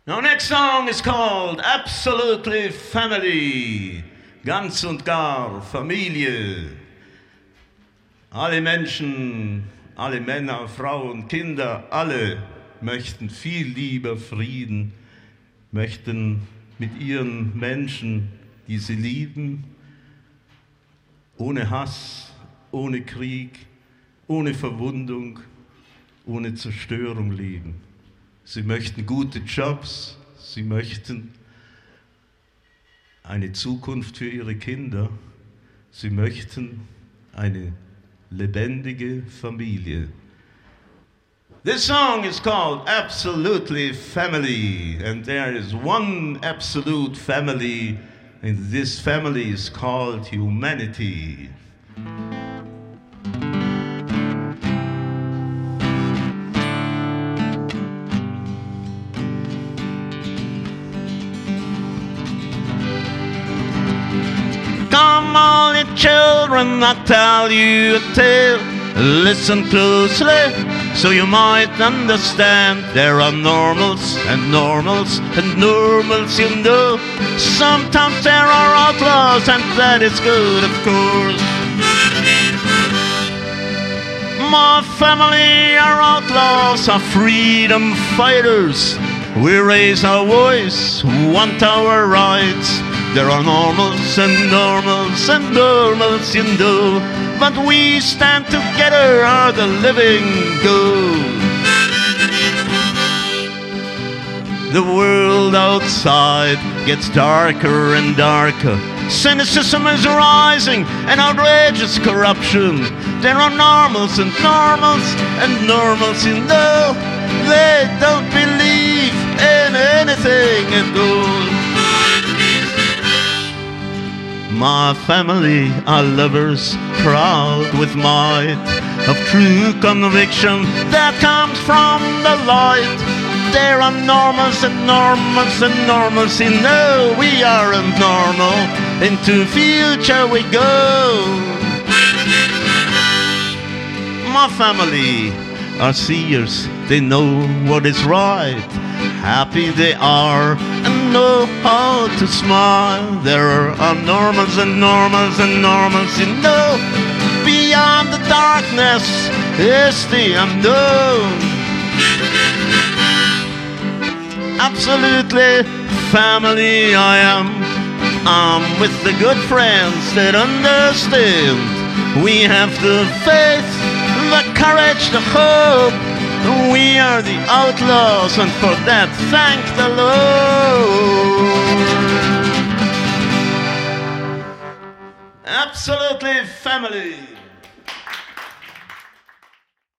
Our next song is called Absolutely Family. Ganz und gar Familie. Alle Menschen, alle Männer, Frauen, Kinder, alle möchten viel Liebe, Frieden, möchten mit ihren Menschen, die sie lieben, ohne Hass, ohne Krieg, ohne Verwundung, ohne Zerstörung leben. Sie möchten gute Jobs, sie möchten eine Zukunft für ihre Kinder, sie möchten eine lebendige Familie. This song is called Absolutely Family, and there is one absolute family, and this family is called humanity. Come all you children, I'll tell you a tale. Listen closely, so you might understand. There are normals and normals and normals, you know. Sometimes there are outlaws, and that is good, of course. My family are outlaws, are freedom fighters. We raise our voice, want our rights. There are normals and normals and normals, you know, but we stand together, are the living go. The world outside gets darker and darker. Cynicism is rising and outrageous corruption. There are normals and normals and normals, you know, they don't believe in anything at all. My family are lovers, proud with might of true conviction that comes from the light. There are normals and normals and normals, you know, we are normal. Into future we go. My family are seers, they know what is right. Happy they are and know how to smile. There are normals and normals and normals, you know. Beyond the darkness is the unknown. Absolutely family I am. I'm with the good friends that understand. We have the faith, the courage, the hope. We are the outlaws, and for that thank the Lord. Absolutely family.